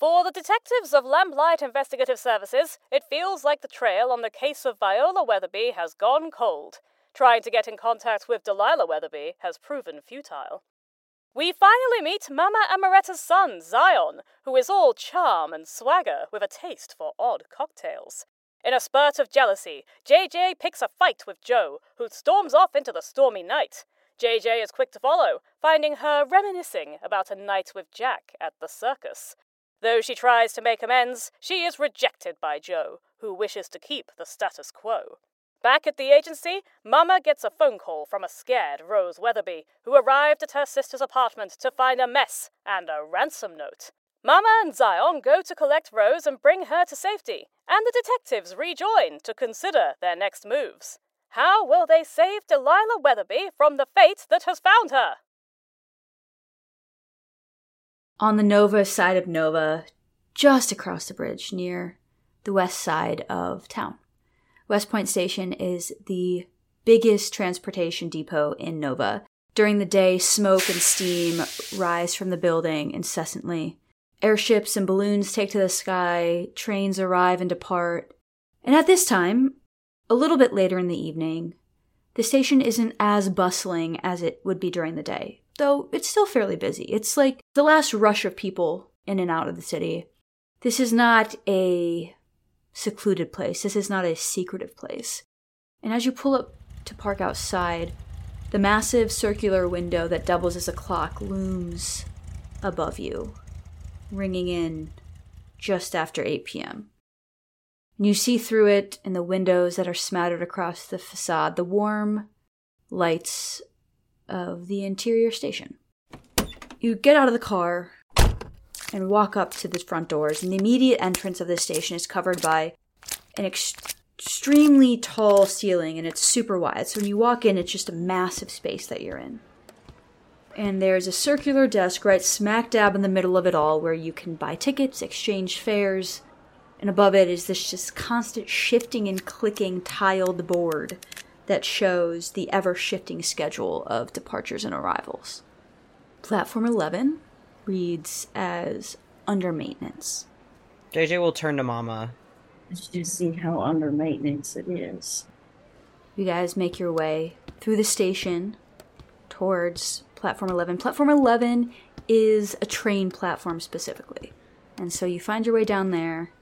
For the detectives of Lamplight Investigative Services, it feels like the trail on the case of Viola Weatherby has gone cold. Trying to get in contact with Delilah Weatherby has proven futile. We finally meet Mama Amaretta's son, Zion, who is all charm and swagger with a taste for odd cocktails. In a spurt of jealousy, JJ picks a fight with Jo, who storms off into the stormy night. JJ is quick to follow, finding her reminiscing about a night with Jack at the circus. Though she tries to make amends, she is rejected by Jo, who wishes to keep the status quo. Back at the agency, Mama gets a phone call from a scared Rose Weatherby, who arrived at her sister's apartment to find a mess and a ransom note. Mama and Zion go to collect Rose and bring her to safety, and the detectives rejoin to consider their next moves. How will they save Delilah Weatherby from the fate that has found her? On the Nova side of Nova, just across the bridge near the west side of town. West Point Station is the biggest transportation depot in Nova. During the day, smoke and steam rise from the building incessantly. Airships and balloons take to the sky, trains arrive and depart. And at this time, a little bit later in the evening, the station isn't as bustling as it would be during the day, though it's still fairly busy. It's like the last rush of people in and out of the city. This is not a secluded place. This is not a secretive place. And as you pull up to park outside, the massive circular window that doubles as a clock looms above you, ringing in just after 8 p.m. And you see through it in the windows that are smattered across the facade the warm lights of the interior station. You get out of the car and walk up to the front doors, and the immediate entrance of this station is covered by an extremely tall ceiling, and it's super wide. So when you walk in, it's just a massive space that you're in. And there's a circular desk right smack dab in the middle of it all where you can buy tickets, exchange fares, and above it is this just constant shifting and clicking tiled board that shows the ever-shifting schedule of departures and arrivals. Platform 11 reads as under maintenance. JJ will turn to Mama. Let's just see how under maintenance it is. You guys make your way through the station towards Platform 11. Platform 11 is a train platform specifically. And so you find your way down there.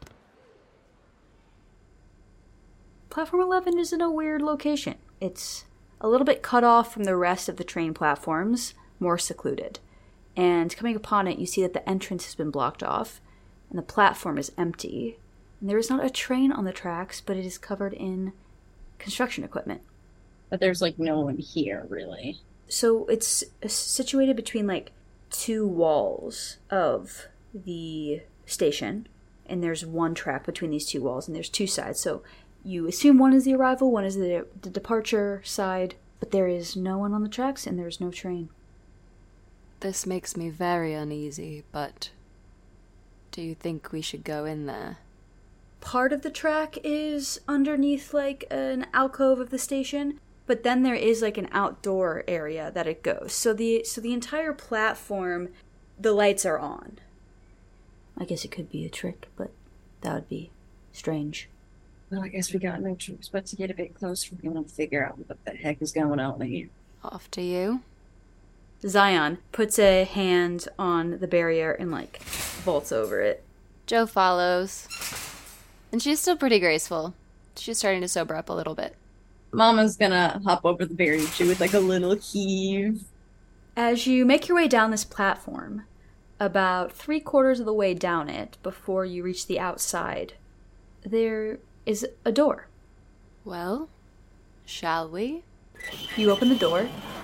Platform 11 is in a weird location. It's a little bit cut off from the rest of the train platforms, more secluded. And coming upon it, you see that the entrance has been blocked off, and the platform is empty. And there is not a train on the tracks, but it is covered in construction equipment. But there's, no one here, really. So it's situated between, two walls of the station, and there's one track between these two walls, and there's two sides. So you assume one is the arrival, one is the departure side, but there is no one on the tracks, and there's no train. This makes me very uneasy, but do you think we should go in there? Part of the track is underneath, an alcove of the station, but then there is, an outdoor area that it goes. So the entire platform, the lights are on. I guess it could be a trick, but that would be strange. Well, I guess we got no choice but to get a bit closer. We're going to figure out what the heck is going on here. Off to you. Zion puts a hand on the barrier and, vaults over it. Jo follows. And she's still pretty graceful. She's starting to sober up a little bit. Mama's gonna hop over the barrier, too, with, a little heave. As you make your way down this platform, about 3/4 of the way down it, before you reach the outside, there is a door. Well, shall we? You open the door,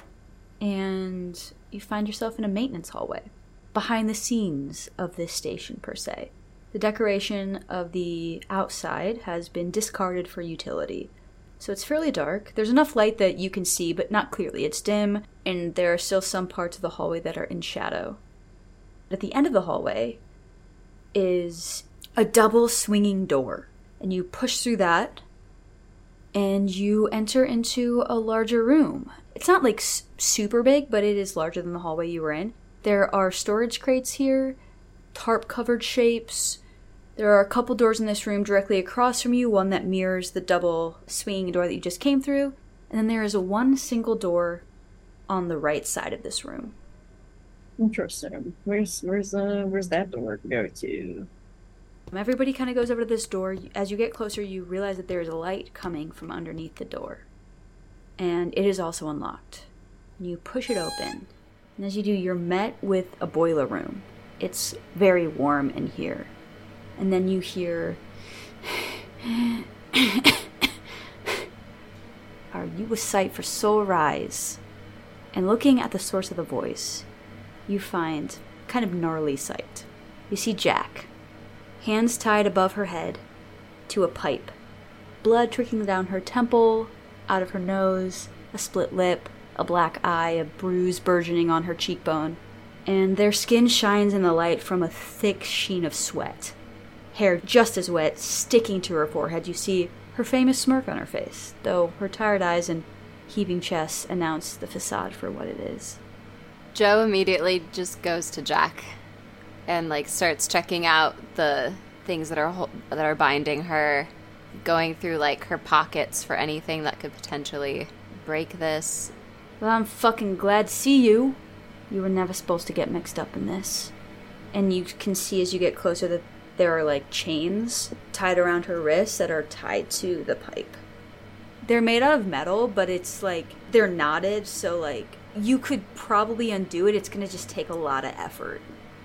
and you find yourself in a maintenance hallway, behind the scenes of this station, per se. The decoration of the outside has been discarded for utility, so it's fairly dark. There's enough light that you can see, but not clearly. It's dim, and there are still some parts of the hallway that are in shadow. At the end of the hallway is a double swinging door, and you push through that, and you enter into a larger room. It's not super big, but it is larger than the hallway you were in. There are storage crates here, tarp-covered shapes. There are a couple doors in this room directly across from you, one that mirrors the double swinging door that you just came through, and then there is one single door on the right side of this room. Interesting. Where's that door go to? Everybody kind of goes over to this door. As you get closer, you realize that there is a light coming from underneath the door. And it is also unlocked. You push it open. And as you do, you're met with a boiler room. It's very warm in here. And then you hear... Are you a sight for sore eyes? And looking at the source of the voice, you find kind of gnarly sight. You see Jack, hands tied above her head to a pipe, blood trickling down her temple, out of her nose, a split lip, a black eye, a bruise burgeoning on her cheekbone, and their skin shines in the light from a thick sheen of sweat. Hair just as wet, sticking to her forehead. You see her famous smirk on her face, though her tired eyes and heaving chest announce the facade for what it is. Joe immediately just goes to Jack and starts checking out the things that are binding her, going through her pockets for anything that could potentially break this. Well, I'm fucking glad to see you. You were never supposed to get mixed up in this. And you can see as you get closer that there are chains tied around her wrists that are tied to the pipe. They're made out of metal, but it's they're knotted, so you could probably undo it. It's gonna just take a lot of effort.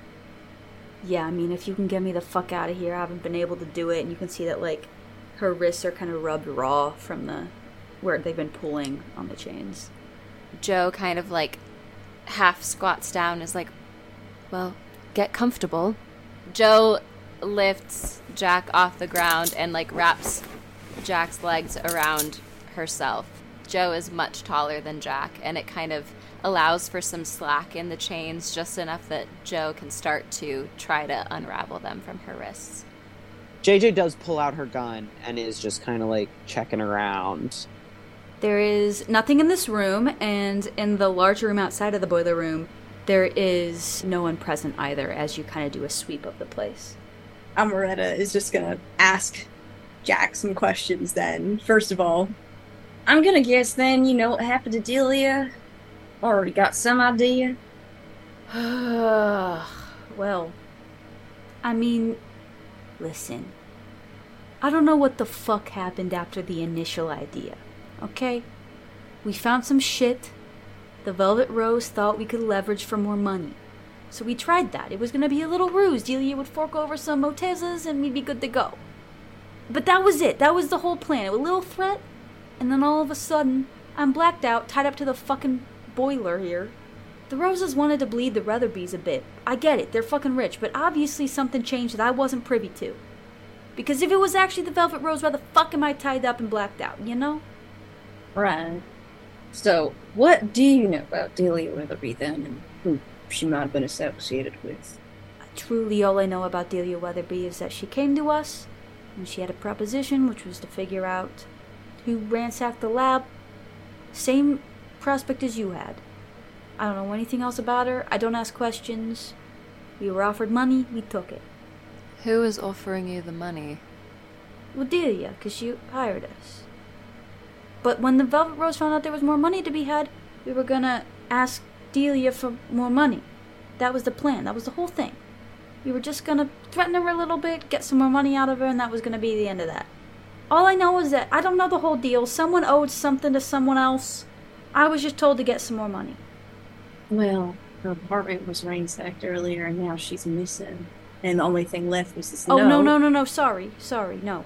Yeah, I mean, if you can get me the fuck out of here, I haven't been able to do it. And you can see that her wrists are kind of rubbed raw from where they've been pulling on the chains. Joe kind of half squats down, is well, get comfortable. Joe lifts Jack off the ground and wraps Jack's legs around herself. Joe is much taller than Jack, and it kind of allows for some slack in the chains, just enough that Joe can start to try to unravel them from her wrists. JJ does pull out her gun and is just kind of checking around. There is nothing in this room, and in the large room outside of the boiler room, there is no one present either, as you kind of do a sweep of the place. Amaretta is just gonna ask Jack some questions then. First of all, I'm gonna guess then you know what happened to Delia? Already got some idea? Well, I mean, listen. I don't know what the fuck happened after the initial idea, okay? We found some shit. The Velvet Rose thought we could leverage for more money. So we tried that. It was gonna be a little ruse. Delia would fork over some Motezas and we'd be good to go. But that was it. That was the whole plan. A little threat, and then all of a sudden, I'm blacked out, tied up to the fucking boiler here. The Roses wanted to bleed the Weatherbys a bit. I get it. They're fucking rich. But obviously something changed that I wasn't privy to. Because if it was actually the Velvet Rose, why the fuck am I tied up and blacked out, you know? Right. So, what do you know about Delia Weatherby then, and who she might have been associated with? Truly, all I know about Delia Weatherby is that she came to us, and she had a proposition, which was to figure out who ransacked the lab. Same prospect as you had. I don't know anything else about her. I don't ask questions. We were offered money, we took it. Who is offering you the money? Well, Delia, because she hired us. But when the Velvet Rose found out there was more money to be had, we were gonna ask Delia for more money. That was the plan. That was the whole thing. We were just gonna threaten her a little bit, get some more money out of her, and that was gonna be the end of that. All I know is that I don't know the whole deal. Someone owed something to someone else. I was just told to get some more money. Well, her apartment was ransacked earlier, and now she's missing. And the only thing left was this note. Oh, no. Sorry, no.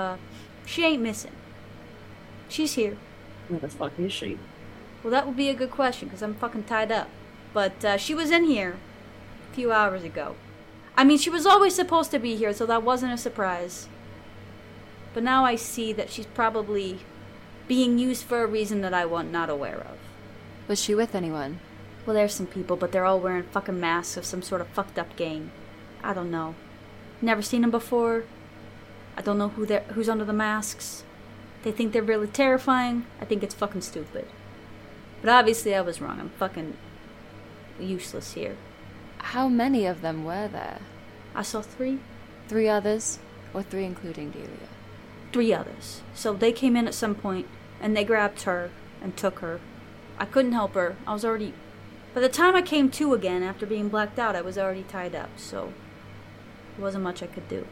She ain't missing. She's here. Where the fuck is she? Well, that would be a good question, because I'm fucking tied up. But she was in here a few hours ago. I mean, she was always supposed to be here, so that wasn't a surprise. But now I see that she's probably being used for a reason that I was not aware of. Was she with anyone? Well, there's some people, but they're all wearing fucking masks of some sort of fucked up gang. I don't know. Never seen them before. I don't know who's under the masks. They think they're really terrifying. I think it's fucking stupid. But obviously I was wrong. I'm fucking useless here. How many of them were there? I saw 3. 3 others? Or 3 including Delia? 3 others. So they came in at some point, and they grabbed her and took her. I couldn't help her. I was already... By the time I came to again, after being blacked out, I was already tied up, so... There wasn't much I could do.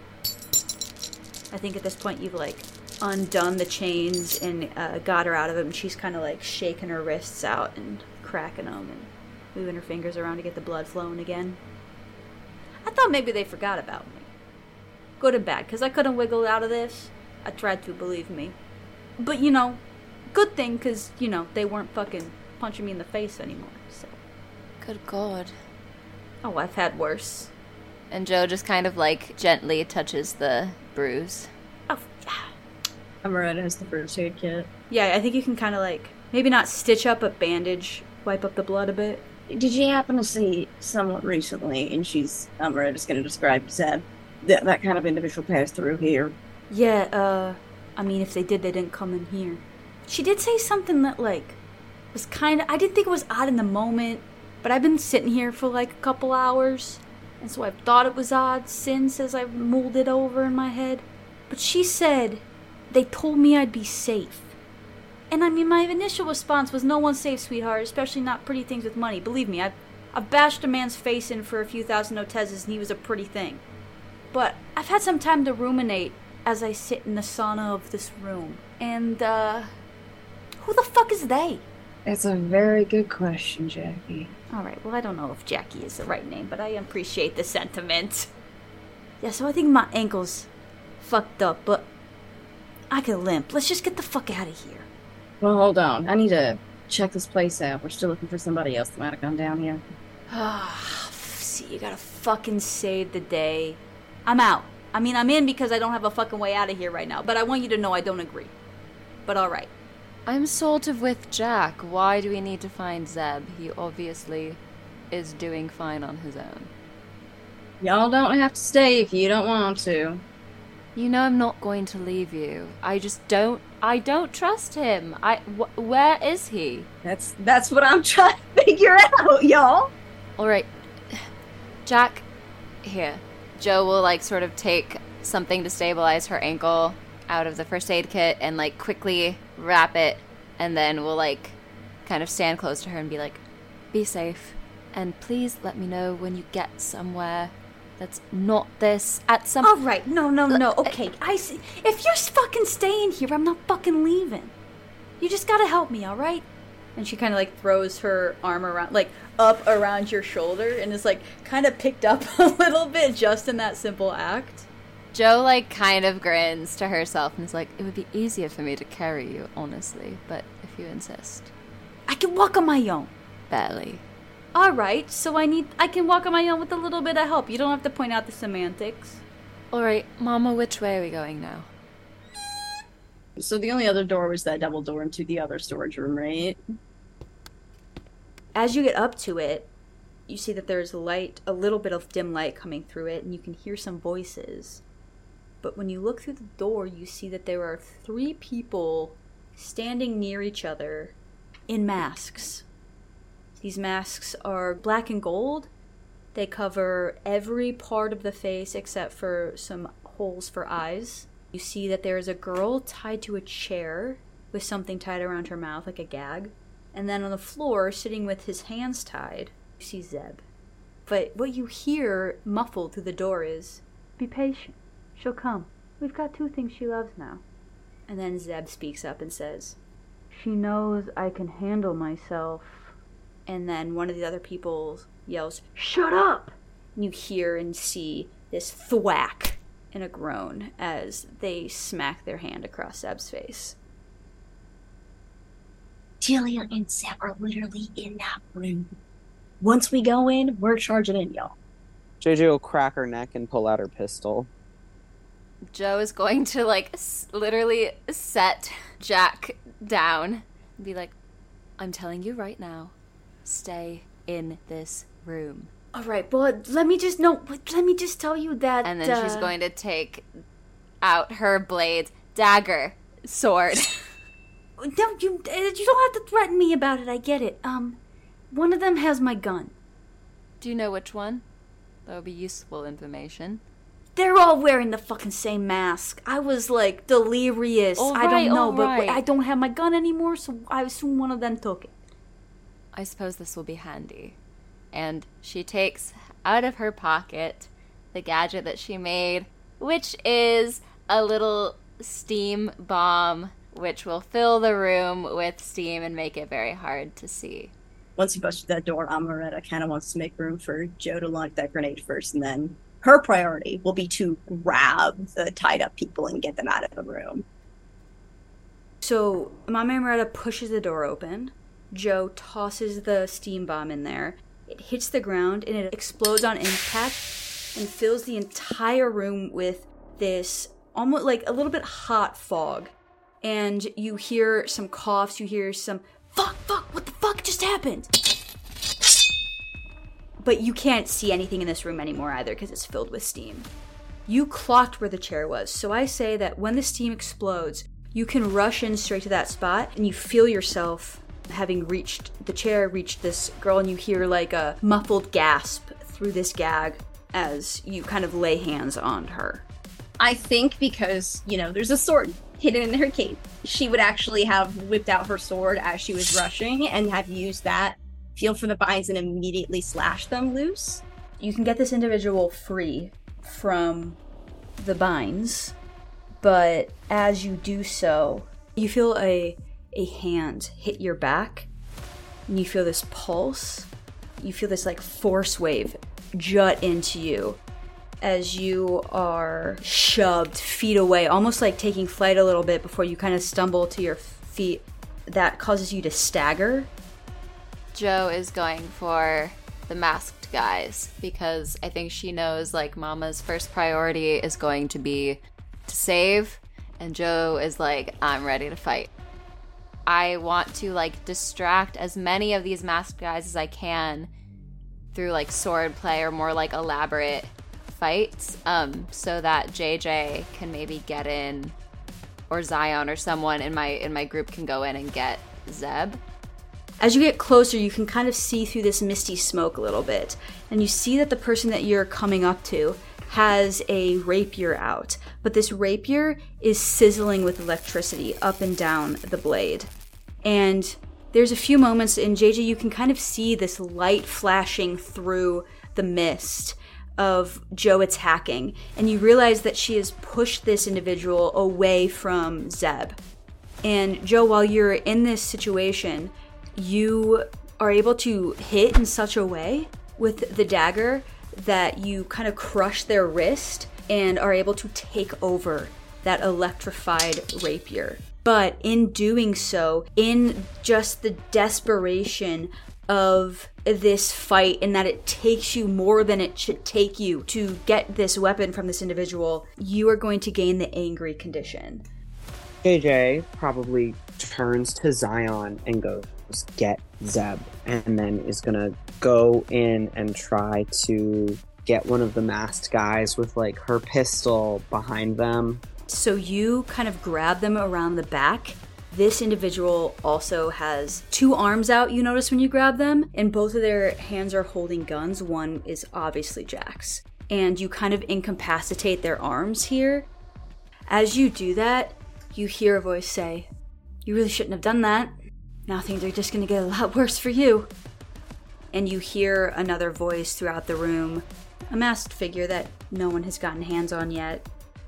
I think at this point you've, like, undone the chains and got her out of them, and she's kind of, like, shaking her wrists out and cracking them and moving her fingers around to get the blood flowing again. I thought maybe they forgot about me. Good and bad, because I couldn't wiggle out of this. I tried to, believe me. But, you know, good thing, because, you know, they weren't fucking punching me in the face anymore, so. Good God. Oh, I've had worse. And Joe just kind of, like, gently touches the bruise. Oh, yeah. Amaretta has the first aid kit. Yeah, I think you can kind of, like, maybe not stitch up, but bandage, wipe up the blood a bit. Did you happen to see someone recently, and Amaretta's going to describe Zeb, that kind of individual passed through here? Yeah, I mean, if they did, they didn't come in here. She did say something that, like, was kind of, I didn't think it was odd in the moment, but I've been sitting here for, like, a couple hours, and so I've thought it was odd since as I've mulled it over in my head. But she said, they told me I'd be safe. And I mean, my initial response was, no one's safe, sweetheart, especially not pretty things with money. Believe me, I've bashed a man's face in for a few thousand Otezes, and he was a pretty thing. But I've had some time to ruminate as I sit in the sauna of this room. And, who the fuck is they? It's a very good question, Jackie. Alright, well, I don't know if Jackie is the right name, but I appreciate the sentiment. Yeah, so I think my ankle's fucked up, but I can limp. Let's just get the fuck out of here. Well, hold on. I need to check this place out. We're still looking for somebody else that might have gone down here. See, you gotta fucking save the day. I'm out. I mean, I'm in because I don't have a fucking way out of here right now, but I want you to know I don't agree. But alright. I'm sort of with Jack. Why do we need to find Zeb? He obviously is doing fine on his own. Y'all don't have to stay if you don't want to. You know I'm not going to leave you. I don't trust him. Where is he? That's what I'm trying to figure out, y'all. Alright. Jack, here. Joe will, like, sort of take something to stabilize her ankle out of the first aid kit and, like, quickly wrap it, and then we'll, like, kind of stand close to her and be like, be safe, and please let me know when you get somewhere that's not this at some... Alright, no, okay, I see. If you're fucking staying here, I'm not fucking leaving. You just gotta help me, alright? And she kind of, like, throws her arm around, like, up around your shoulder, and is, like, kind of picked up a little bit just in that simple act. Joe, like, kind of grins to herself and is like, it would be easier for me to carry you, honestly, but if you insist. I can walk on my own. Barely. Alright, so I can walk on my own with a little bit of help. You don't have to point out the semantics. Alright, Mama, which way are we going now? So the only other door was that double door into the other storage room, right? As you get up to it, you see that there's light, a little bit of dim light coming through it, and you can hear some voices. But when you look through the door, you see that there are 3 people standing near each other in masks. These masks are black and gold. They cover every part of the face except for some holes for eyes. You see that there is a girl tied to a chair with something tied around her mouth, like a gag. And then on the floor, sitting with his hands tied, you see Zeb. But what you hear muffled through the door is, be patient. She'll come. We've got 2 things she loves now. And then Zeb speaks up and says, she knows I can handle myself. And then one of the other people yells, shut up! And you hear and see this thwack and a groan as they smack their hand across Zeb's face. Delia and Zeb are literally in that room. Once we go in, we're charging in, y'all. JJ will crack her neck and pull out her pistol. Joe is going to, like, literally set Jack down and be like, I'm telling you right now, stay in this room. Alright, well, let me just tell you that... And then she's going to take out her blades, dagger, sword. No, you don't have to threaten me about it, I get it. One of them has my gun. Do you know which one? That would be useful information. They're all wearing the fucking same mask. I was like delirious. I don't know, but I don't have my gun anymore, so I assume one of them took it. I suppose this will be handy. And she takes out of her pocket the gadget that she made, which is a little steam bomb, which will fill the room with steam and make it very hard to see. Once you bust through that door, Amaretta kind of wants to make room for Joe to launch that grenade first, and then her priority will be to grab the tied up people and get them out of the room. So Mama Amaretta pushes the door open. Joe tosses the steam bomb in there. It hits the ground and it explodes on impact and fills the entire room with this almost like a little bit hot fog. And you hear some coughs, you hear some, fuck, what the fuck just happened? But you can't see anything in this room anymore either because it's filled with steam. You clocked where the chair was, so I say that when the steam explodes, you can rush in straight to that spot and you feel yourself having reached the chair, reached this girl, and you hear like a muffled gasp through this gag as you kind of lay hands on her. I think because, there's a sword hidden in her cape, she would actually have whipped out her sword as she was rushing and have used that, feel for the binds, and immediately slash them loose. You can get this individual free from the binds, but as you do so, you feel a hand hit your back, and you feel this pulse. You feel this like force wave jut into you as you are shoved feet away, almost like taking flight a little bit before you kind of stumble to your feet. That causes you to stagger. Joe is going for the masked guys because I think she knows like Mama's first priority is going to be to save, and Joe is like, I'm ready to fight. I want to like distract as many of these masked guys as I can through like sword play or more like elaborate fights, so that JJ can maybe get in, or Zion or someone in my group can go in and get Zeb. As you get closer, you can kind of see through this misty smoke a little bit, and you see that the person that you're coming up to has a rapier out, but this rapier is sizzling with electricity up and down the blade. And there's a few moments in JJ you can kind of see this light flashing through the mist of Joe attacking, and you realize that she has pushed this individual away from Zeb. And Joe, while you're in this situation, you are able to hit in such a way with the dagger that you kind of crush their wrist and are able to take over that electrified rapier. But in doing so, in just the desperation of this fight, and that it takes you more than it should take you to get this weapon from this individual, you are going to gain the angry condition. JJ probably turns to Zion and goes, get Zeb, and then is gonna go in and try to get one of the masked guys with like her pistol behind them. So you kind of grab them around the back. This individual also has two arms out, you notice when you grab them, and both of their hands are holding guns. One is obviously Jack's. And you kind of incapacitate their arms here. As you do that, you hear a voice say, "You really shouldn't have done that. Now things are just going to get a lot worse for you." And you hear another voice throughout the room, a masked figure that no one has gotten hands on yet.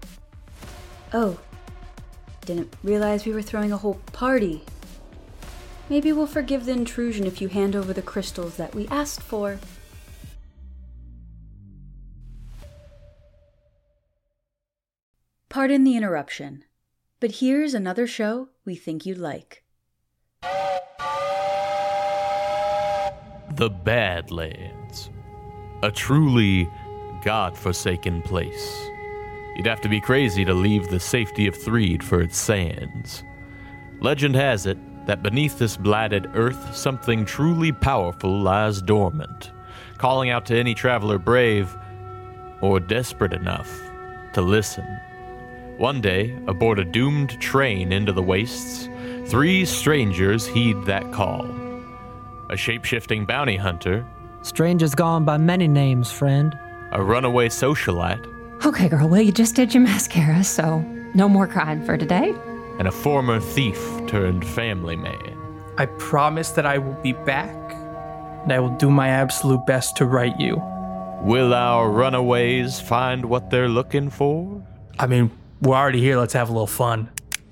"Oh, didn't realize we were throwing a whole party. Maybe we'll forgive the intrusion if you hand over the crystals that we asked for." Pardon the interruption, but here's another show we think you'd like. The Badlands. A truly God-forsaken place. You'd have to be crazy to leave the safety of Threed for its sands. Legend has it that beneath this blighted earth, something truly powerful lies dormant, calling out to any traveler brave or desperate enough to listen. One day, aboard a doomed train into the wastes, 3 strangers heed that call. A shape-shifting bounty hunter, "Strangers gone by many names, friend." a runaway socialite, Okay, girl, well, you just did your mascara, so no more crying for today. and a former thief turned family man. I promise that I will be back, and I will do my absolute best to right you. Will our runaways find what they're looking for? I mean, we're already here, let's have a little fun.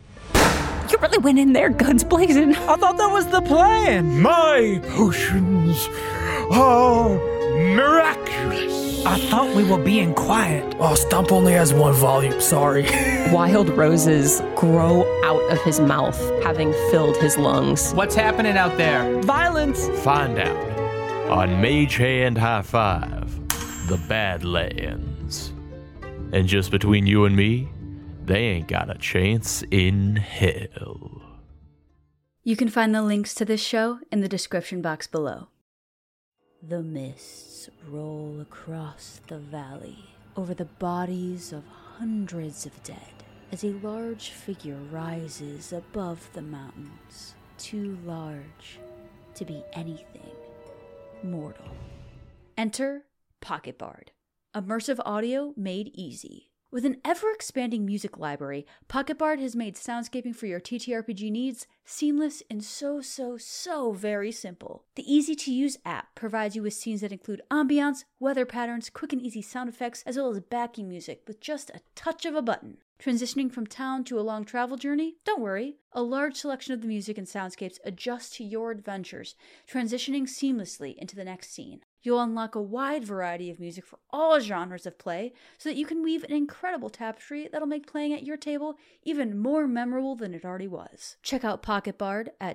You really went in there, guns blazing. I thought that was the plan. My potions are miraculous. I thought we were being quiet. Oh, Stump only has one volume, sorry. Wild roses grow out of his mouth, having filled his lungs. What's happening out there? Violence. Find out on Mage Hand High Five, the Badlands. And just between you and me, they ain't got a chance in hell. You can find the links to this show in the description box below. The mists roll across the valley over the bodies of hundreds of dead as a large figure rises above the mountains, too large to be anything mortal. Enter Pocket Bard, immersive audio made easy. With an ever-expanding music library, Pocket Bard has made soundscaping for your TTRPG needs seamless and so very simple. The easy-to-use app provides you with scenes that include ambiance, weather patterns, quick and easy sound effects, as well as backing music with just a touch of a button. Transitioning from town to a long travel journey? Don't worry. A large selection of the music and soundscapes adjust to your adventures, transitioning seamlessly into the next scene. You'll unlock a wide variety of music for all genres of play so that you can weave an incredible tapestry that'll make playing at your table even more memorable than it already was. Check out Pocket Bard at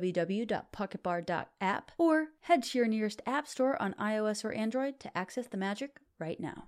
www.pocketbard.app or head to your nearest app store on iOS or Android to access the magic right now.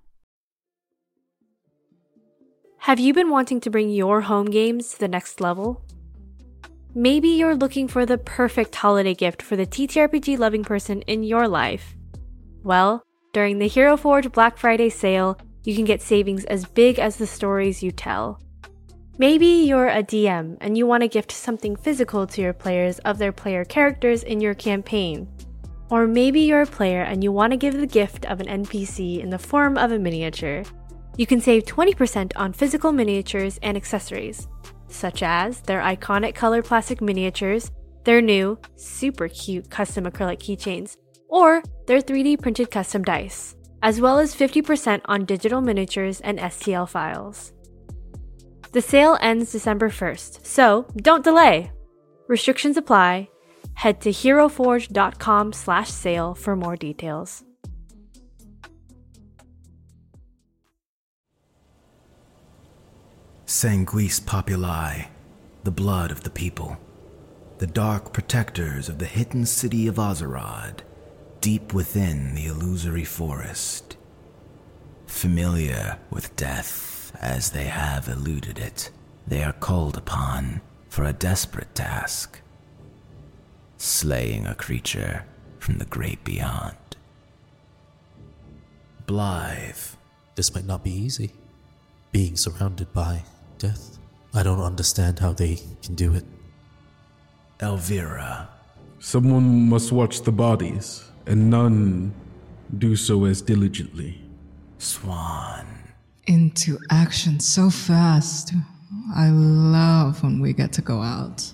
Have you been wanting to bring your home games to the next level? Maybe you're looking for the perfect holiday gift for the TTRPG loving person in your life. Well, during the Hero Forge Black Friday sale, you can get savings as big as the stories you tell. Maybe you're a DM and you want to gift something physical to your players of their player characters in your campaign. Or maybe you're a player and you want to give the gift of an NPC in the form of a miniature. You can save 20% on physical miniatures and accessories, such as their iconic color plastic miniatures, their new, super cute custom acrylic keychains, or their 3D printed custom dice, as well as 50% on digital miniatures and STL files. The sale ends December 1st, so don't delay! Restrictions apply. Head to heroforge.com/sale for more details. Sanguis Populi, the blood of the people, the dark protectors of the hidden city of Ozerod, deep within the illusory forest. Familiar with death as they have eluded it, they are called upon for a desperate task: slaying a creature from the great beyond. Blythe. This might not be easy. Being surrounded by death. I don't understand how they can do it. Elvira. Someone must watch the bodies, and none do so as diligently. Swan. Into action so fast. I love when we get to go out.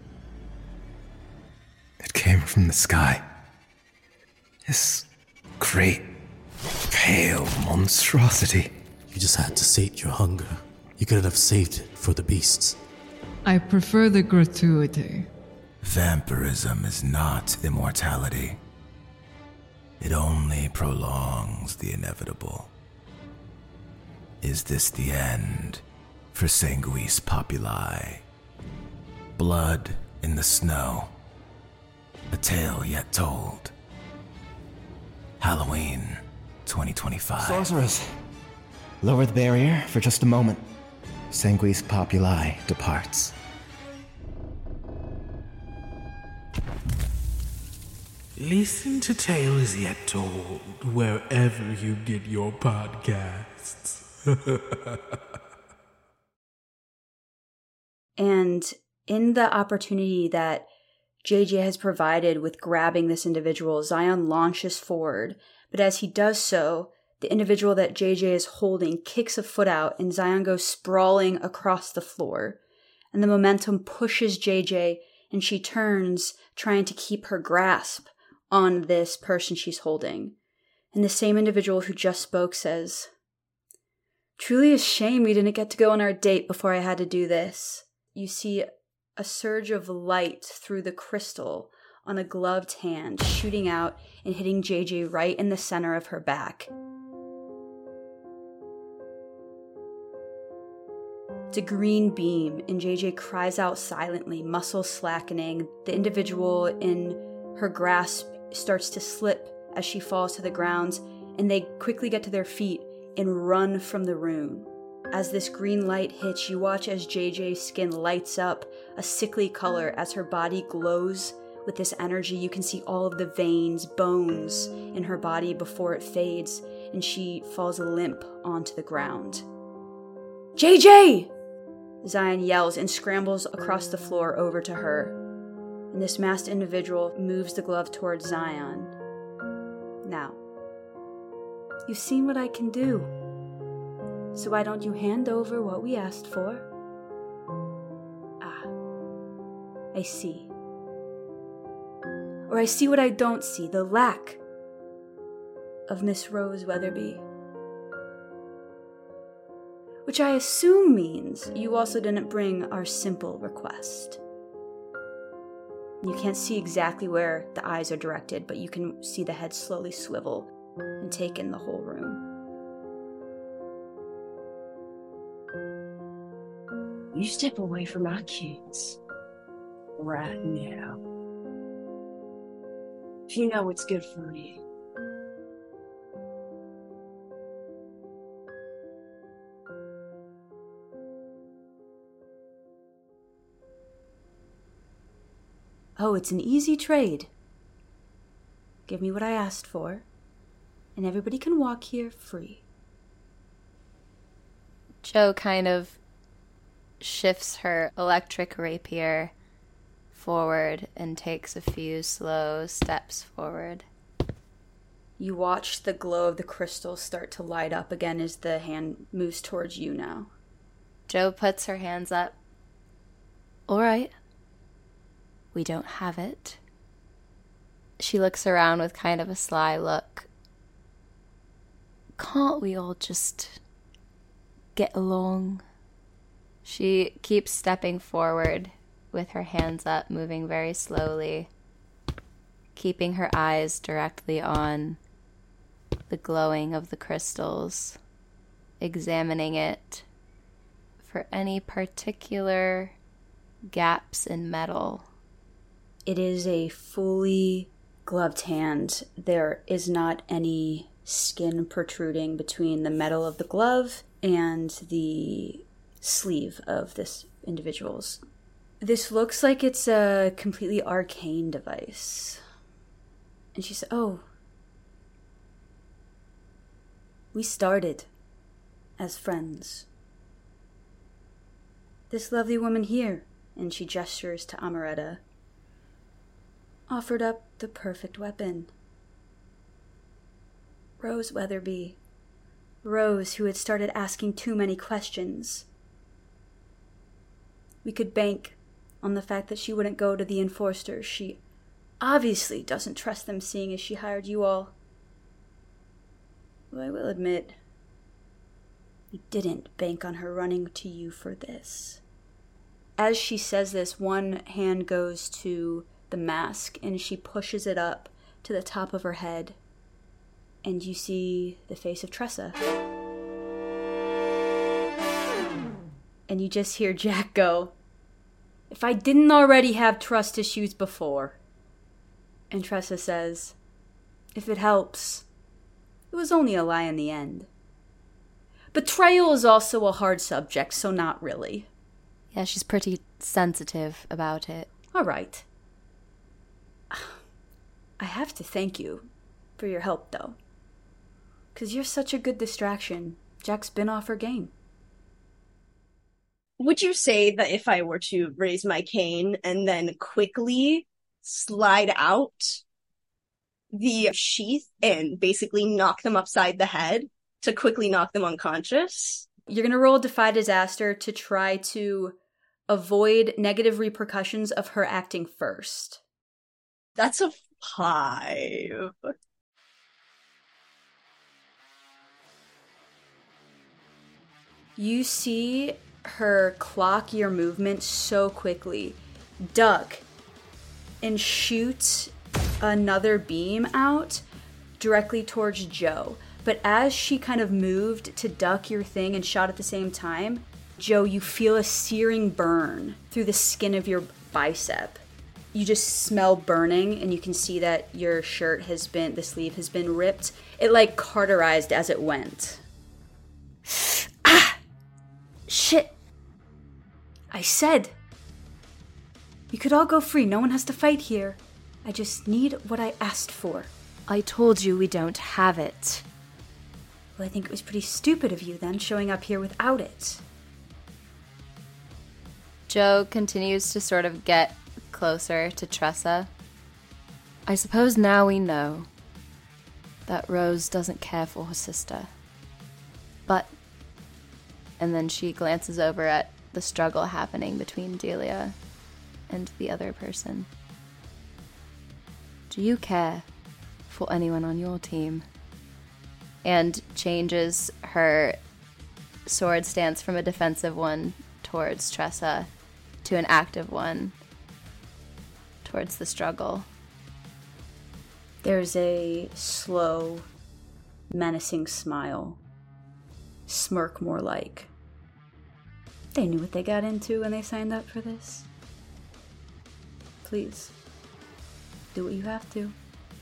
It came from the sky. This great, pale monstrosity. You just had to sate your hunger. You could have saved it for the beasts. I prefer the gratuity. Vampirism is not immortality. It only prolongs the inevitable. Is this the end for Sanguis Populi? Blood in the snow. A tale yet told. Halloween 2025. Sorceress, lower the barrier for just a moment. Sanguis Populi departs. Listen to Tales Yet Told wherever you get your podcasts. And in the opportunity that JJ has provided with grabbing this individual, Zion launches forward, but as he does so, the individual that JJ is holding kicks a foot out and Zion goes sprawling across the floor. And the momentum pushes JJ and she turns, trying to keep her grasp on this person she's holding. And the same individual who just spoke says, "Truly a shame we didn't get to go on our date before I had to do this." You see a surge of light through the crystal on a gloved hand, shooting out and hitting JJ right in the center of her back. It's a green beam, and JJ cries out silently, muscles slackening. The individual in her grasp starts to slip as she falls to the ground, and they quickly get to their feet and run from the room. As this green light hits, you watch as JJ's skin lights up a sickly color as her body glows with this energy. You can see all of the veins, bones in her body before it fades, and she falls limp onto the ground. "JJ!" Zion yells and scrambles across the floor over to her. And this masked individual moves the glove towards Zion. "Now, you've seen what I can do. So why don't you hand over what we asked for?" "Ah, I see. Or I see what I don't see, the lack of Miss Rose Weatherby. Which I assume means you also didn't bring our simple request." You can't see exactly where the eyes are directed, but you can see the head slowly swivel and take in the whole room. "You step away from our kids right now. If you know what's good for you." "Oh, it's an easy trade. Give me what I asked for, and everybody can walk here free." Jo kind of shifts her electric rapier forward and takes a few slow steps forward. You watch the glow of the crystal start to light up again as the hand moves towards you now. Jo puts her hands up. "All right. We don't have it." She looks around with kind of a sly look. "Can't we all just get along?" She keeps stepping forward with her hands up, moving very slowly, keeping her eyes directly on the glowing of the crystals, examining it for any particular gaps in metal. It is a fully gloved hand. There is not any skin protruding between the metal of the glove and the sleeve of this individual's. This looks like it's a completely arcane device. And she said, "Oh, we started as friends. This lovely woman here," and she gestures to Amaretta, "offered up the perfect weapon. Rose Weatherby. Rose, who had started asking too many questions. We could bank on the fact that she wouldn't go to the enforcers. She obviously doesn't trust them, seeing as she hired you all. Well, I will admit, we didn't bank on her running to you for this." As she says this, one hand goes to the mask and she pushes it up to the top of her head, and you see the face of Tressa. And you just hear Jack go, "If I didn't already have trust issues before." And Tressa says, "If it helps, it was only a lie in the end. Betrayal is also a hard subject, so not really." Yeah, she's pretty sensitive about it. "All right. I have to thank you for your help, though. 'Cause you're such a good distraction. Jack's been off her game." Would you say that if I were to raise my cane and then quickly slide out, the sheath and basically knock them upside the head to quickly knock them unconscious. You're going to roll Defy Disaster to try to avoid negative repercussions of her acting first. That's a 5. You see her clock your movement so quickly, duck, and shoot another beam out directly towards Joe. But as she kind of moved to duck your thing and shot at the same time, Joe, you feel a searing burn through the skin of your bicep. You just smell burning, and you can see that your shirt the sleeve has been ripped. It like cauterized as it went. Shit. I said. You could all go free. No one has to fight here. I just need what I asked for. I told you we don't have it. Well, I think it was pretty stupid of you then, showing up here without it. Joe continues to sort of get closer to Tressa. I suppose now we know that Rose doesn't care for her sister. But... And then she glances over at the struggle happening between Delia and the other person. Do you care for anyone on your team? And changes her sword stance from a defensive one towards Tressa to an active one towards the struggle. There's a slow, menacing smile. Smirk more like. They knew what they got into when they signed up for this. Please, do what you have to.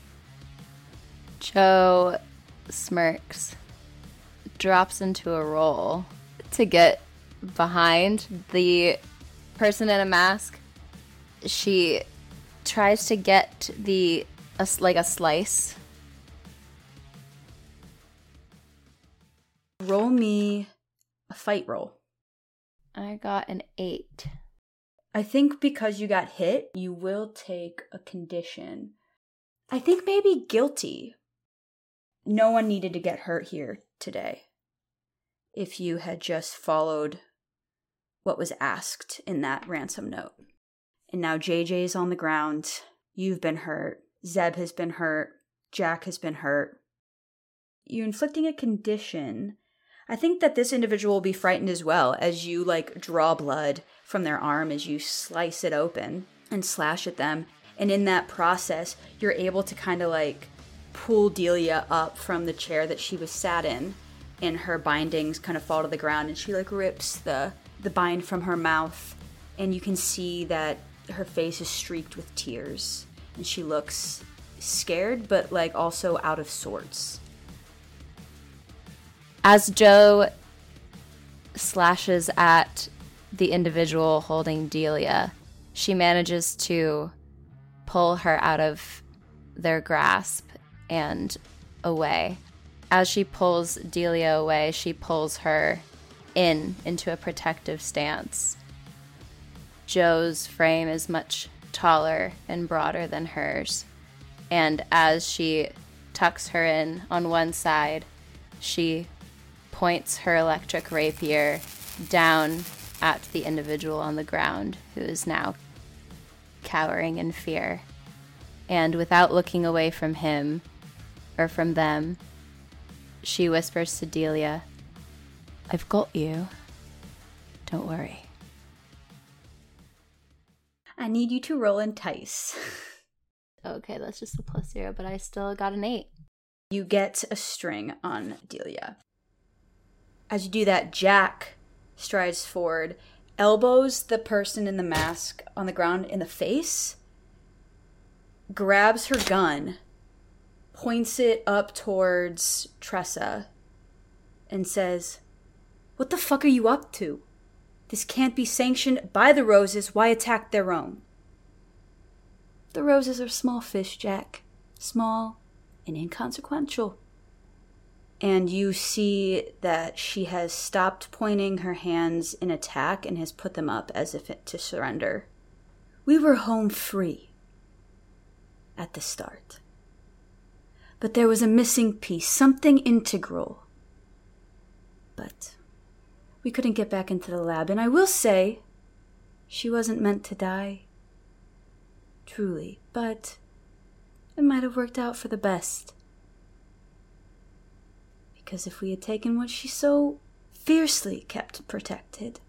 Joe smirks, drops into a roll to get behind the person in a mask. She tries to get a slice. Roll me a fight roll. I got an 8. I think because you got hit, you will take a condition. I think maybe guilty. No one needed to get hurt here today. If you had just followed what was asked in that ransom note. And now JJ's on the ground. You've been hurt. Zeb has been hurt. Jack has been hurt. You're inflicting a condition. I think that this individual will be frightened as well as you draw blood from their arm as you slice it open and slash at them. And in that process, you're able to kind of pull Delia up from the chair that she was sat in, and her bindings kind of fall to the ground, and she rips the bind from her mouth, and you can see that her face is streaked with tears, and she looks scared but also out of sorts. As Joe slashes at the individual holding Delia, she manages to pull her out of their grasp and away. As she pulls Delia away, she pulls her into a protective stance. Joe's frame is much taller and broader than hers, and as she tucks her in on one side, she points her electric rapier down at the individual on the ground, who is now cowering in fear. And without looking away from him, or from them, she whispers to Delia, "I've got you. Don't worry." I need you to roll Entice. Okay, that's just a +0, but I still got an 8. You get a string on Delia. As you do that, Jack strides forward, elbows the person in the mask on the ground in the face, grabs her gun, points it up towards Tressa, and says, "What the fuck are you up to? This can't be sanctioned by the Roses. Why attack their own?" The Roses are small fish, Jack. Small and inconsequential. And you see that she has stopped pointing her hands in attack and has put them up as if to surrender. We were home free at the start. But there was a missing piece, something integral. But we couldn't get back into the lab, and I will say, she wasn't meant to die. Truly, but it might have worked out for the best. Because if we had taken what she so fiercely kept protected,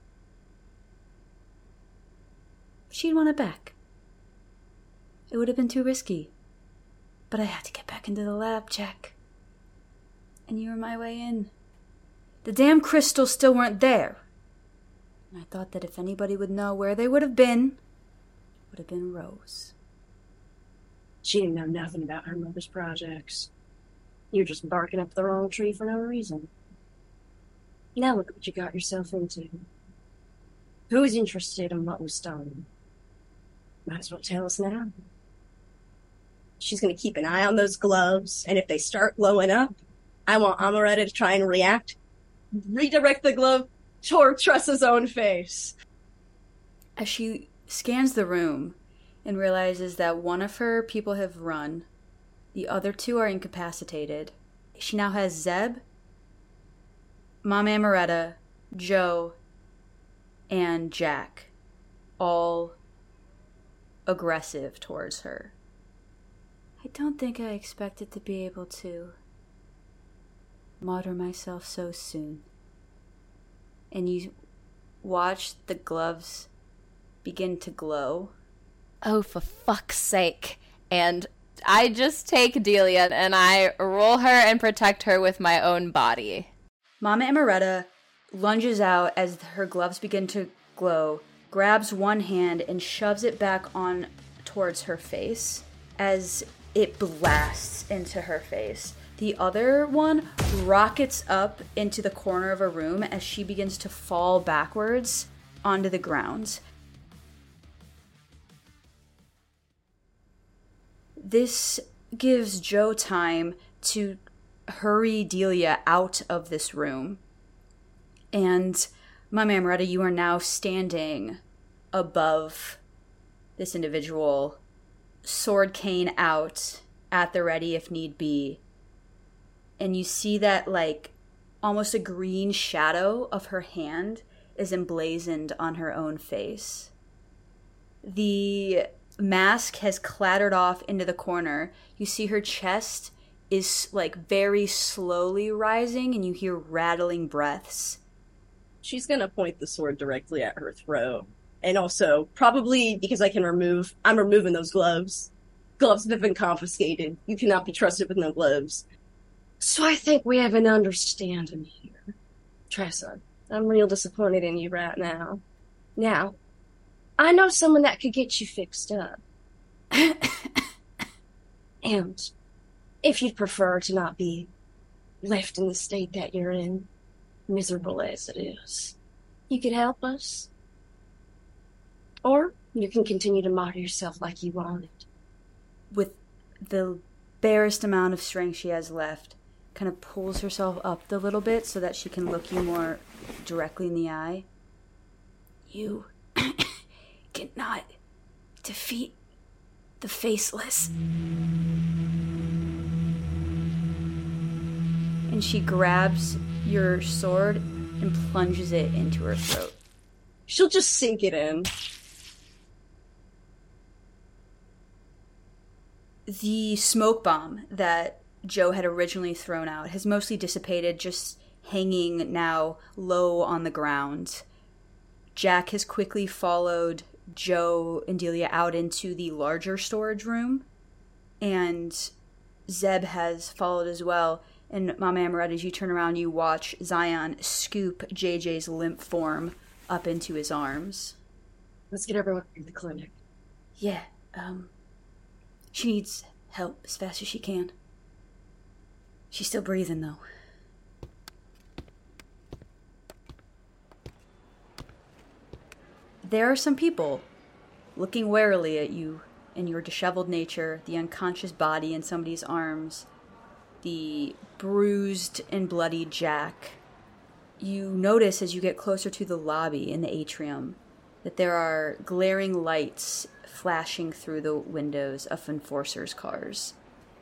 she'd want it back. It would have been too risky. But I had to get back into the lab, Jack. And you were my way in. The damn crystals still weren't there. And I thought that if anybody would know where they would have been Rose. She didn't know nothing about her mother's projects. You're just barking up the wrong tree for no reason. Now look what you got yourself into. Who's interested in what was done? Might as well tell us now. She's going to keep an eye on those gloves, and if they start glowing up, I want Amaretta to try and redirect the glove toward Tressa's own face. As she scans the room and realizes that one of her people have run, the other two are incapacitated, she now has Zeb, Mom Amaretta, Joe, and Jack, all aggressive towards her. I don't think I expected to be able to martyr myself so soon. And you watch the gloves begin to glow. Oh, for fuck's sake. And I just take Delia and I roll her and protect her with my own body. Mama Amaretta lunges out as her gloves begin to glow, grabs one hand and shoves it back on towards her face as it blasts into her face. The other one rockets up into the corner of a room as she begins to fall backwards onto the ground. This gives Joe time to hurry Delia out of this room. And Mama Amaretta, you are now standing above this individual, sword cane out, at the ready if need be. And you see that, like, almost a green shadow of her hand is emblazoned on her own face. The mask has clattered off into the corner. You see her chest is, like, very slowly rising, and you hear rattling breaths. She's gonna point the sword directly at her throat. And also, probably because I'm removing those gloves. Gloves have been confiscated. You cannot be trusted with no gloves. So I think we have an understanding here. Tressa, I'm real disappointed in you right now. Now, I know someone that could get you fixed up. And if you'd prefer to not be left in the state that you're in, miserable as it is, you could help us. Or you can continue to martyr yourself like you wanted. With the barest amount of strength she has left, kind of pulls herself up a little bit so that she can look you more directly in the eye. You cannot defeat the faceless. And she grabs your sword and plunges it into her throat. She'll just sink it in. The smoke bomb that Joe had originally thrown out has mostly dissipated, just hanging now low on the ground. Jack has quickly followed Joe and Delia out into the larger storage room, and Zeb has followed as well. And Mama Amaretta, as you turn around, you watch Zion scoop JJ's limp form up into his arms. Let's get everyone to the clinic. Yeah, she needs help as fast as she can. She's still breathing, though. There are some people looking warily at you and your disheveled nature, the unconscious body in somebody's arms, the bruised and bloodied Jack. You notice as you get closer to the lobby in the atrium that there are glaring lights flashing through the windows of enforcers' cars.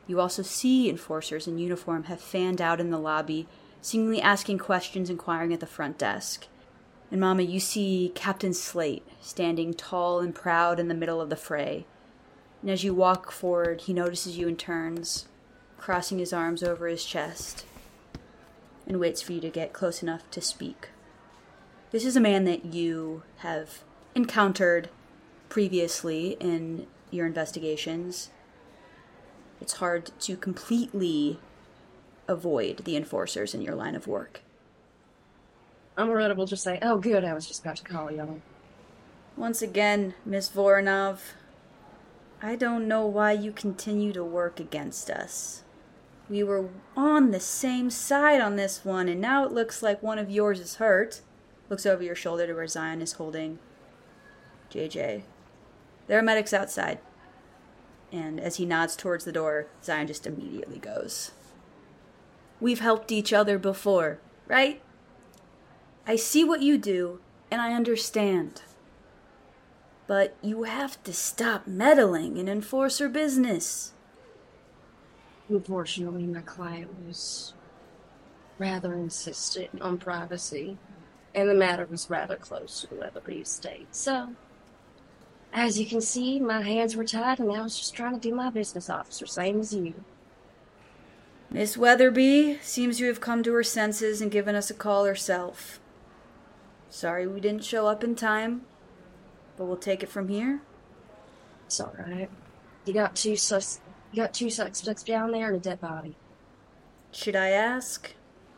You also see enforcers in uniform have fanned out in the lobby, seemingly asking questions, inquiring at the front desk. And Mama, you see Captain Slate standing tall and proud in the middle of the fray. And as you walk forward, he notices you and turns, crossing his arms over his chest, and waits for you to get close enough to speak. This is a man that you have encountered previously in your investigations. It's hard to completely avoid the enforcers in your line of work. Amaretta will just say, "Oh, good, I was just about to call you." Once again, Miss Voronov, I don't know why you continue to work against us. We were on the same side on this one, and now it looks like one of yours is hurt. Looks over your shoulder to where Zion is holding JJ. There are medics outside. And as he nods towards the door, Zion just immediately goes. We've helped each other before, right? I see what you do, and I understand. But you have to stop meddling in enforcer business. Unfortunately, my client was rather insistent on privacy, and the matter was rather close to the Weatherby estate. So, as you can see, my hands were tied, and I was just trying to do my business, officer, same as you. Miss Weatherby seems to have come to her senses and given us a call herself. Sorry we didn't show up in time, but we'll take it from here. It's all right. You got two suspects down there and a dead body. Should I ask?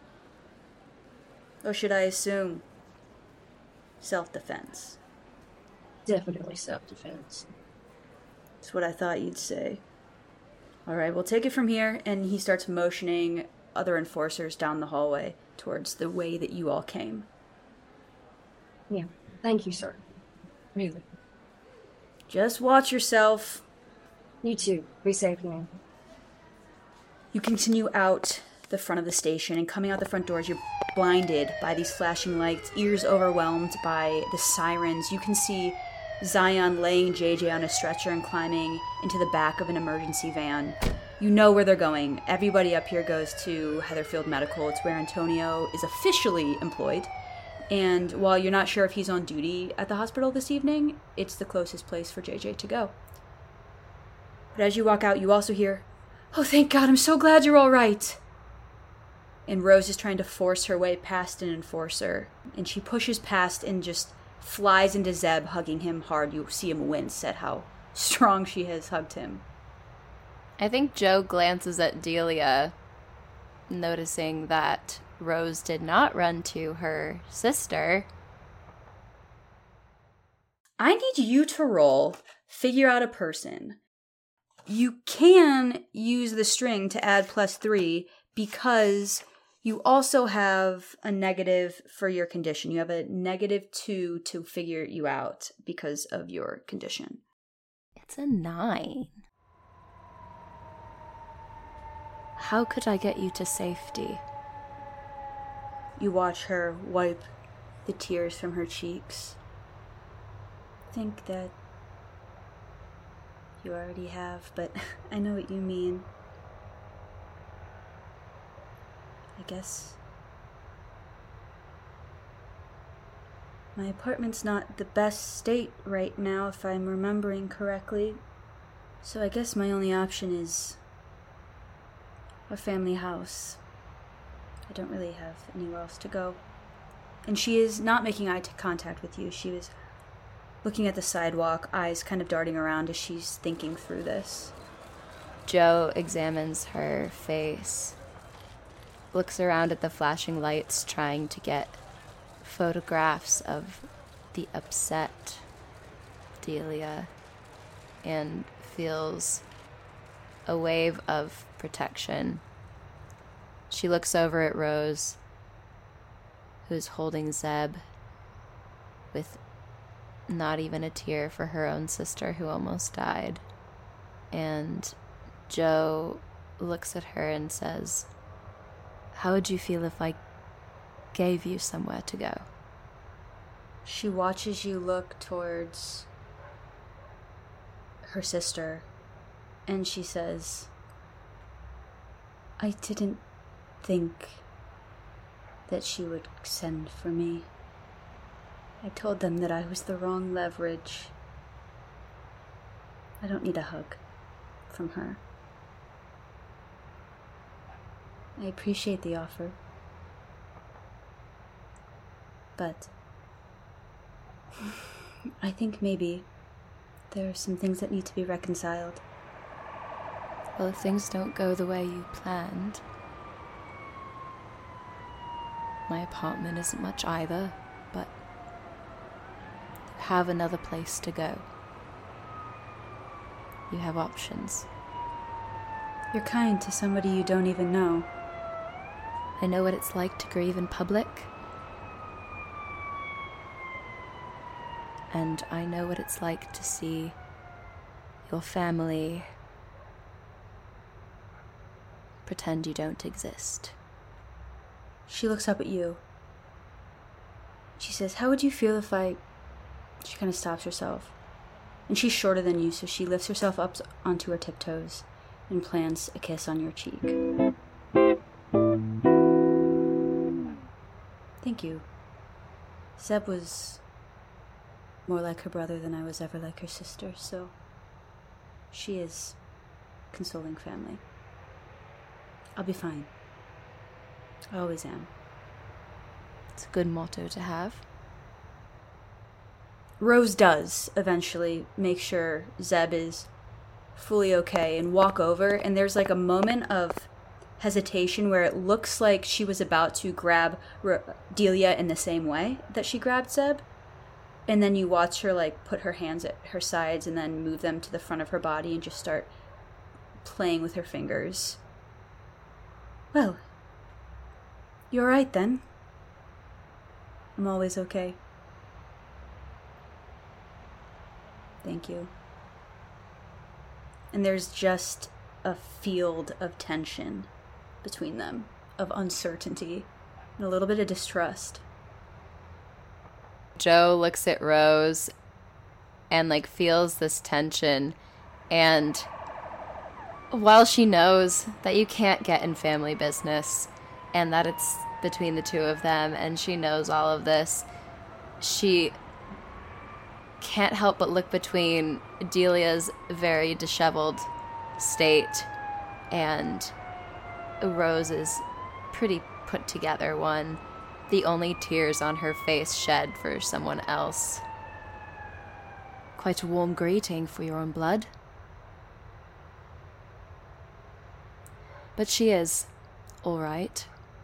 Or should I assume? Self-defense. Definitely self-defense. That's what I thought you'd say. All right, we'll take it from here, and he starts motioning other enforcers down the hallway towards the way that you all came. Yeah, thank you, sir. Really. Just watch yourself. You too. Be safe, man. You continue out the front of the station, and coming out the front doors, you're blinded by these flashing lights, ears overwhelmed by the sirens. You can see Zion laying JJ on a stretcher and climbing into the back of an emergency van. You know where they're going. Everybody up here goes to Heatherfield Medical. It's where Antonio is officially employed. And while you're not sure if he's on duty at the hospital this evening, it's the closest place for JJ to go. But as you walk out, you also hear, "Oh, thank God, I'm so glad you're all right." And Rose is trying to force her way past an enforcer. And she pushes past and just flies into Zeb, hugging him hard. You see him wince at how strong she has hugged him. I think Joe glances at Delia, noticing that Rose did not run to her sister. I need you to roll figure out a person. You can use the string to add +3 because you also have a negative for your condition. You have a -2 to figure you out because of your condition. It's a 9. How could I get you to safety? You watch her wipe the tears from her cheeks. Think that you already have, but I know what you mean. I guess my apartment's not the best state right now, if I'm remembering correctly. So I guess my only option is a family house. I don't really have anywhere else to go. And she is not making eye contact with you. She was looking at the sidewalk, eyes kind of darting around as she's thinking through this. Joe examines her face, looks around at the flashing lights, trying to get photographs of the upset Delia, and feels a wave of protection. She looks over at Rose, who's holding Zeb, with not even a tear for her own sister who almost died. And Joe looks at her and says, "How would you feel if I gave you somewhere to go?" She watches you look towards her sister, and she says, I didn't think that she would send for me. I told them that I was the wrong leverage. I don't need a hug from her. I appreciate the offer. But I think maybe there are some things that need to be reconciled. Well, if things don't go the way you planned, my apartment isn't much either, but you have another place to go. You have options. You're kind to somebody you don't even know. I know what it's like to grieve in public. And I know what it's like to see your family pretend you don't exist. She looks up at you. She says, "How would you feel if I..." She kind of stops herself. And she's shorter than you, so she lifts herself up onto her tiptoes and plants a kiss on your cheek. Thank you. Zeb was more like her brother than I was ever like her sister, so she is consoling family. I'll be fine. I always am. It's a good motto to have. Rose does eventually make sure Zeb is fully okay and walk over, and there's like a moment of hesitation where it looks like she was about to grab Delia in the same way that she grabbed Zeb, and then you watch her like put her hands at her sides and then move them to the front of her body and just start playing with her fingers. Well, you're right then. I'm always okay. Thank you. And there's just a field of tension between them, of uncertainty, and a little bit of distrust. Joe looks at Rose and like feels this tension, and while she knows that you can't get in family business and that it's between the two of them, and she knows all of this, she can't help but look between Delia's very disheveled state and Rose's pretty put together one, the only tears on her face shed for someone else. Quite a warm greeting for your own blood. But she is all right.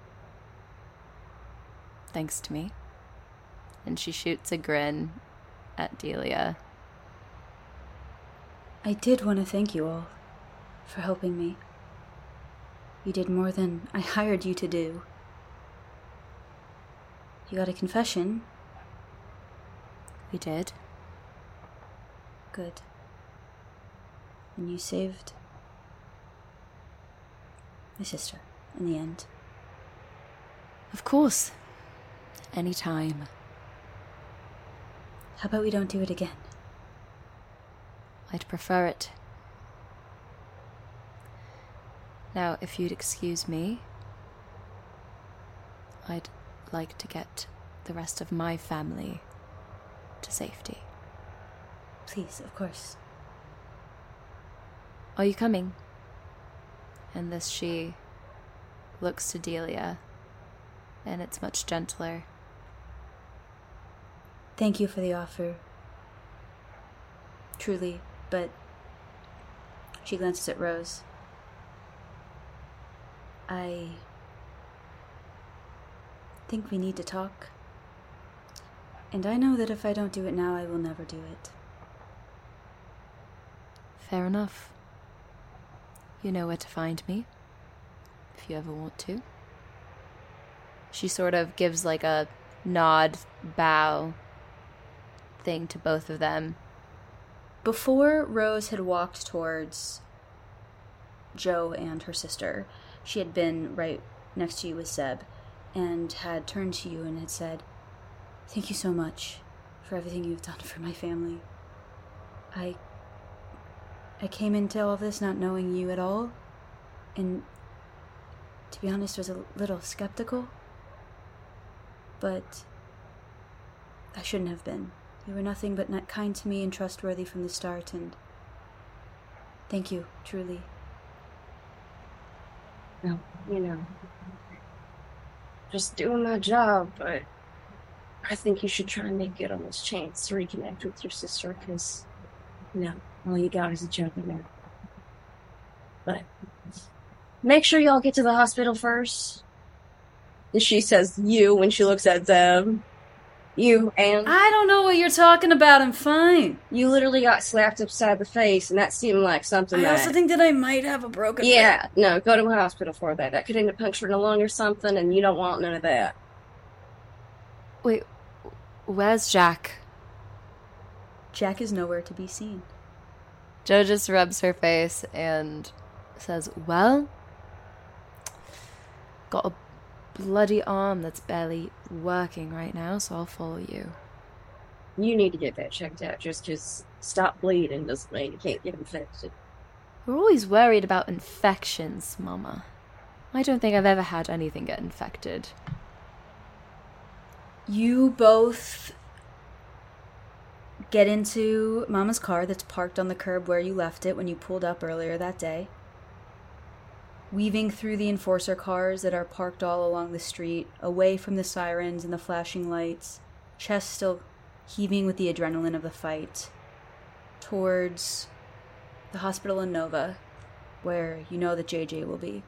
Thanks to me. And she shoots a grin at Delia. I did want to thank you all for helping me. You did more than I hired you to do. You got a confession? We did. Good. And you saved my sister in the end. Of course. Anytime. How about we don't do it again? I'd prefer it. Now, if you'd excuse me, I'd like to get the rest of my family to safety. Please, of course. Are you coming? And this she looks to Delia, and it's much gentler. Thank you for the offer. Truly, but... She glances at Rose. I think we need to talk. And I know that if I don't do it now, I will never do it. Fair enough. You know where to find me, if you ever want to. She sort of gives like a nod, bow thing to both of them. Before Rose had walked towards Joe and her sister, she had been right next to you with Zeb and had turned to you and had said, "Thank you so much for everything you've done for my family. I came into all this not knowing you at all, and to be honest, was a little skeptical. But I shouldn't have been. You were nothing but not kind to me and trustworthy from the start, and thank you, truly. No, just doing my job, but I think you should try and make good on this chance to reconnect with your sister, because, all you got is each other now. But make sure y'all get to the hospital first. And she says you when she looks at Zeb. You and... I don't know what you're talking about, I'm fine. You literally got slapped upside the face, and that seemed like something I also think that I might have a broken leg. Yeah, no, go to a hospital for that. That could end up puncturing a lung or something, and you don't want none of that. Wait, where's Jack? Jack is nowhere to be seen. Jo just rubs her face and says, well, got a bloody arm that's barely working right now, so I'll follow you. You need to get that checked out, just because stop bleeding doesn't mean you can't get infected. We're always worried about infections, Mama. I don't think I've ever had anything get infected. You both get into Mama's car that's parked on the curb where you left it when you pulled up earlier that day. Weaving through the enforcer cars that are parked all along the street, away from the sirens and the flashing lights, chest still heaving with the adrenaline of the fight, towards the hospital in Nova, where you know that JJ will be.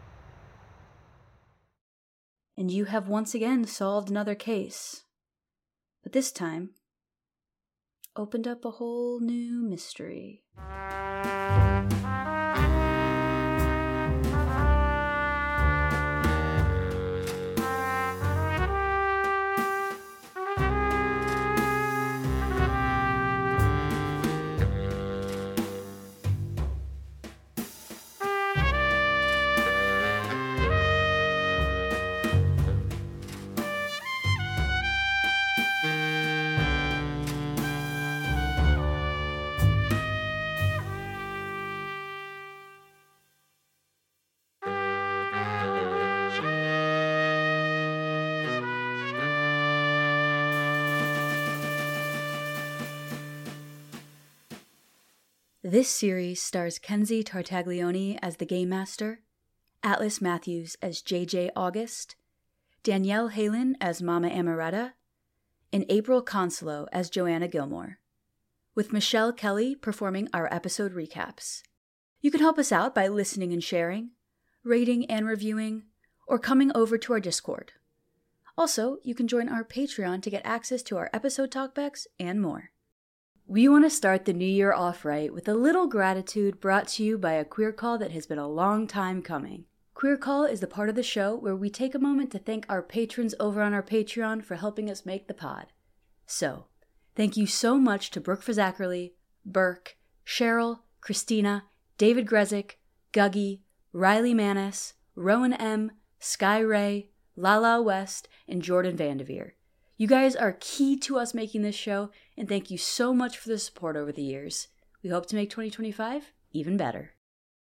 And you have once again solved another case. But this time, opened up a whole new mystery. This series stars Kenzie Tartaglione as the Game Master, Atlas Matthews as JJ August, Danielle Halen as Mama Amaretta, and April Consolo as Joanna Gilmore, with Michelle Kelly performing our episode recaps. You can help us out by listening and sharing, rating and reviewing, or coming over to our Discord. Also, you can join our Patreon to get access to our episode talkbacks and more. We want to start the new year off right with a little gratitude brought to you by a queer call that has been a long time coming. Queer Call is the part of the show where we take a moment to thank our patrons over on our Patreon for helping us make the pod. So, thank you so much to Brooke Fazzackerly, Burke, Cheryl, Christina, David Grezik, Guggy, Riley Manis, Rowan M., Sky Ray, Lala West, and Jordan Vandeveer. You guys are key to us making this show, and thank you so much for the support over the years. We hope to make 2025 even better.